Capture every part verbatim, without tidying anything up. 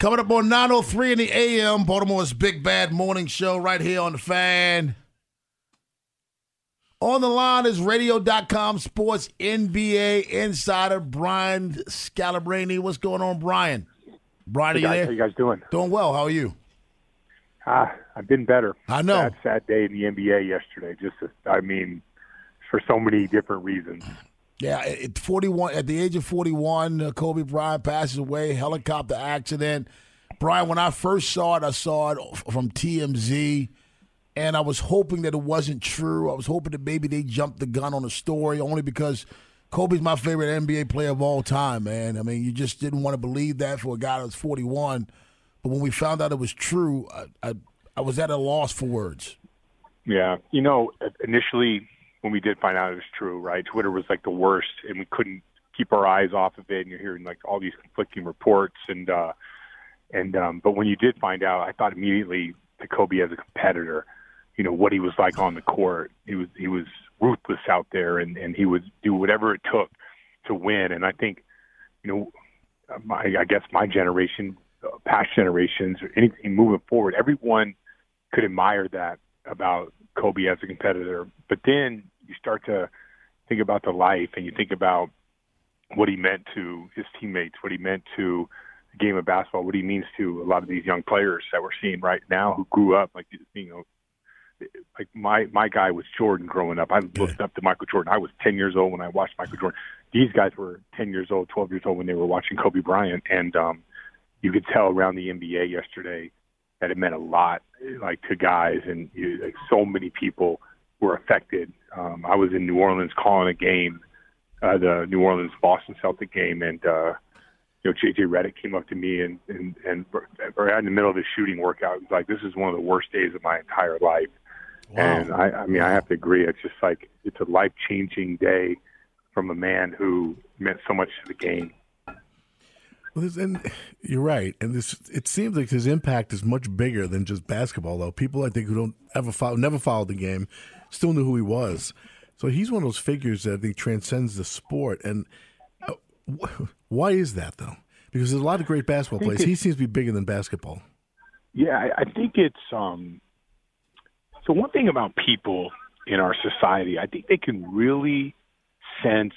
Coming up on nine oh three in the A M, Baltimore's Big Bad Morning Show right here on The Fan. On the line is radio dot com sports N B A insider Brian Scalabrine. What's going on, Brian? Brian, hey are you guys, there? How you guys doing? Doing well. How are you? Ah, I've been better. I know. Sad, sad day in the N B A yesterday. Just, I mean, for so many different reasons. Yeah, at forty-one, at the age of forty-one, uh, Kobe Bryant passes away, helicopter accident. Brian, when I first saw it, I saw it from T M Z, and I was hoping that it wasn't true. I was hoping that maybe they jumped the gun on the story, only because Kobe's my favorite N B A player of all time, man. I mean, you just didn't want to believe that for a guy that was forty-one. But when we found out it was true, I, I, I was at a loss for words. Yeah. You know, initially when we did find out it was true, right, Twitter was like the worst, and we couldn't keep our eyes off of it, and you're hearing like all these conflicting reports. And, uh, and um, but when you did find out, I thought immediately to Kobe as a competitor, you know, what he was like on the court. He was he was ruthless out there, and, and he would do whatever it took to win. And I think, you know, my, I guess my generation, uh, past generations, or anything moving forward, everyone could admire that about Kobe as a competitor. But then you start to think about the life, and you think about what he meant to his teammates, what he meant to the game of basketball, what he means to a lot of these young players that we're seeing right now who grew up, like, you know, like my, my guy was Jordan growing up. I looked up to Michael Jordan. I was ten years old when I watched Michael Jordan. These guys were ten years old, twelve years old when they were watching Kobe Bryant. And um, you could tell around the N B A yesterday that it meant a lot, like, to guys, and you, like, so many people were affected. Um, I was in New Orleans calling a game, uh, the New Orleans Boston Celtic game, and uh, you know, J J Redick came up to me and and and right in the middle of the shooting workout, he was like, "This is one of the worst days of my entire life." Wow. And I, I mean, I have to agree. It's just like it's a life changing day from a man who meant so much to the game. Well, and you're right, and this it seems like his impact is much bigger than just basketball. Though people, I think, who don't ever follow, never followed the game, still knew who he was. So he's one of those figures that I think transcends the sport. And uh, wh- why is that, though? Because there's a lot of great basketball players. He seems to be bigger than basketball. Yeah, I, I think it's um. So one thing about people in our society, I think they can really sense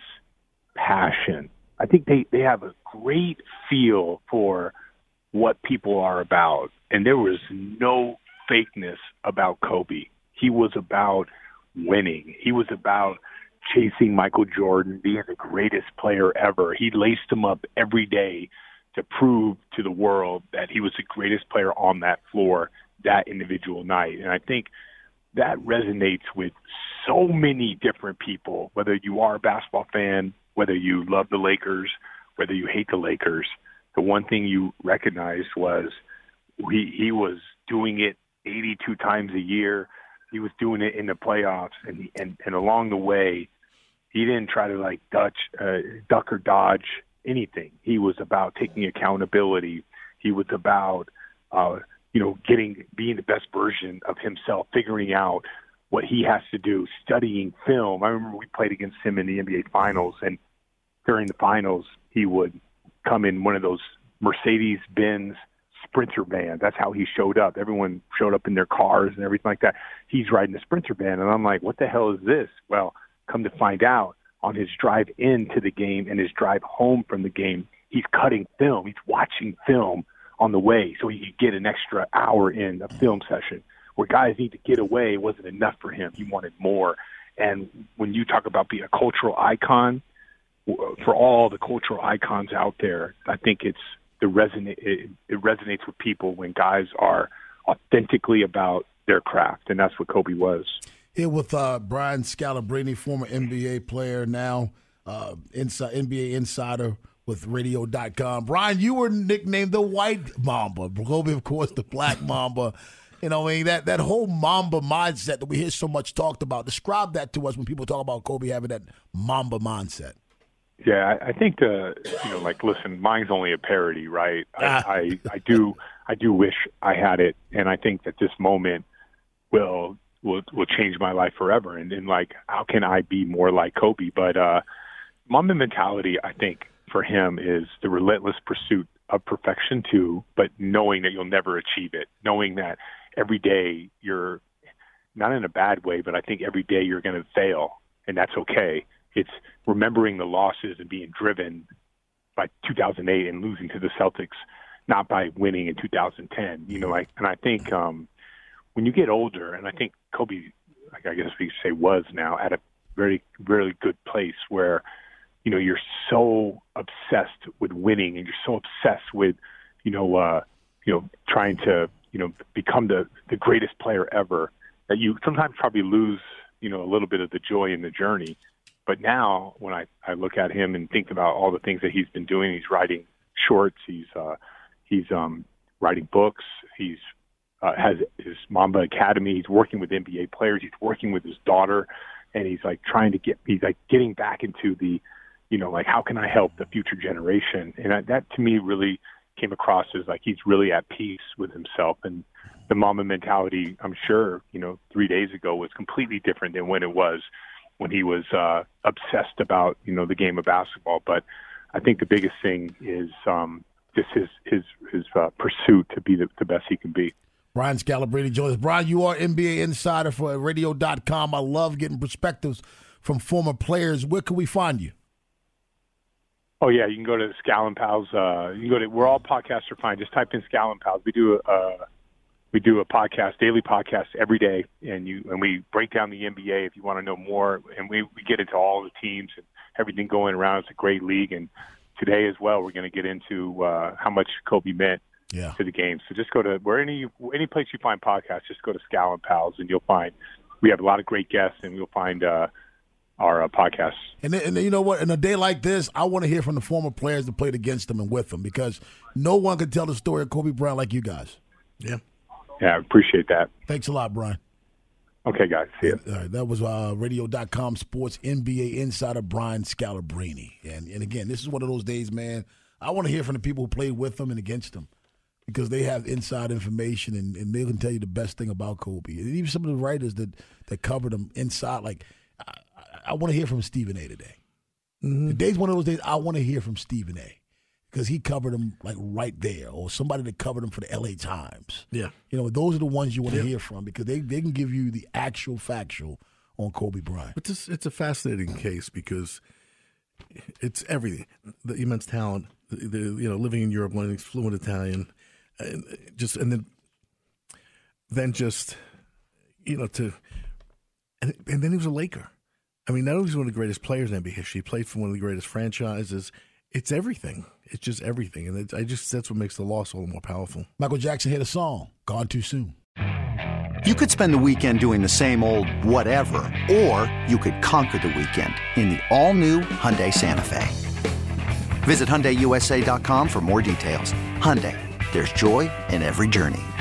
passion. I think they, they have a great feel for what people are about. And there was no fakeness about Kobe. He was about winning. He was about chasing Michael Jordan, being the greatest player ever. He laced him up every day to prove to the world that he was the greatest player on that floor that individual night. And I think that resonates with so many different people, whether you are a basketball fan, whether you love the Lakers, whether you hate the Lakers. The one thing you recognized was he, he was doing it eighty-two times a year. He was doing it in the playoffs, and and, and along the way, he didn't try to like Dutch, uh, duck or dodge anything. He was about taking accountability. He was about uh, you know, getting, being the best version of himself, figuring out what he has to do, studying film. I remember we played against him in the N B A Finals, and during the finals, he would come in one of those Mercedes-Benz Sprinter vans. That's how he showed up. Everyone showed up in their cars and everything like that. He's riding a Sprinter van, and I'm like, what the hell is this? Well, come to find out, on his drive into the game and his drive home from the game, he's cutting film. He's watching film on the way so he could get an extra hour in a film session. Where guys need to get away, it wasn't enough for him. He wanted more. And when you talk about being a cultural icon, for all the cultural icons out there, I think it's the resonate. It, it resonates with people when guys are authentically about their craft, and that's what Kobe was. Here with uh, Brian Scalabrine, former N B A player, now uh, inside N B A insider with radio dot com. Brian, you were nicknamed the White Mamba. Kobe, of course, the Black Mamba. You know, I mean, that, that whole Mamba mindset that we hear so much talked about. Describe that to us when people talk about Kobe having that Mamba mindset. Yeah, I, I think the you know, like, listen, mine's only a parody, right? Ah. I, I I do I do wish I had it, and I think that this moment will will will change my life forever. And then, like, how can I be more like Kobe? But uh, Mamba mentality, I think, for him is the relentless pursuit of perfection too, but knowing that you'll never achieve it, knowing that every day you're not in a bad way, but I think every day you're going to fail, and that's okay. It's remembering the losses and being driven by two thousand eight and losing to the Celtics, not by winning in two thousand ten. You know, like, and I think um, when you get older, and I think Kobe, like I guess we could say, was now at a very, very good place where, you know, you're so obsessed with winning and you're so obsessed with, you know, uh, you know, trying to, you know, become the, the greatest player ever that you sometimes probably lose, you know, a little bit of the joy in the journey. But now when I, I look at him and think about all the things that he's been doing, he's writing shorts, he's, uh, he's um, writing books, he's uh, has his Mamba Academy, he's working with N B A players, he's working with his daughter, and he's like trying to get, he's like getting back into the, you know, like, how can I help the future generation? And that, that to me really came across as like he's really at peace with himself. And the Mamba mentality, I'm sure, you know, three days ago was completely different than when it was when he was uh, obsessed about, you know, the game of basketball. But I think the biggest thing is um, just his his his uh, pursuit to be the, the best he can be. Brian Scalabrine joins us. Brian, you are N B A insider for radio dot com. I love getting perspectives from former players. Where can we find you? Oh, yeah, you can go to Scal and Pals. Uh, you can go to, where all podcasts are fine. Just type in Scal and Pals. We do a, uh, we do a podcast, daily podcast every day, and you and we break down the N B A if you want to know more. And we, we get into all the teams and everything going around. It's a great league. And today as well, we're going to get into uh, how much Kobe meant yeah. to the game. So just go to where any any place you find podcasts, just go to Scal and Pals, and you'll find we have a lot of great guests, and you'll find uh, our uh, podcasts. And, then, and then, you know what? In a day like this, I want to hear from the former players that played against them and with them, because no one can tell the story of Kobe Bryant like you guys. Yeah. Yeah, I appreciate that. Thanks a lot, Brian. Okay, guys. See you. All right, that was uh, radio dot com sports N B A insider Brian Scalabrine. And, and again, this is one of those days, man, I want to hear from the people who played with them and against them, because they have inside information, and, and they can tell you the best thing about Kobe. And even some of the writers that, that covered him inside, like, I, I want to hear from Stephen A. today. Mm-hmm. Today's one of those days I want to hear from Stephen A. because he covered him like right there, or somebody that covered him for the L A Times. Yeah. You know, those are the ones you want to yeah. hear from, because they, they can give you the actual factual on Kobe Bryant. It's just, it's a fascinating case because it's everything. The immense talent, the, the you know, living in Europe, learning fluent Italian, and just and then then just you know to and and then he was a Laker. I mean, not only was he one of the greatest players in N B A history, he played for one of the greatest franchises. It's everything. It's just everything, and it, I just that's what makes the loss all the more powerful. Michael Jackson hit a song, "Gone Too Soon." You could spend the weekend doing the same old whatever, or you could conquer the weekend in the all-new Hyundai Santa Fe. Visit Hyundai U S A dot com for more details. Hyundai, there's joy in every journey.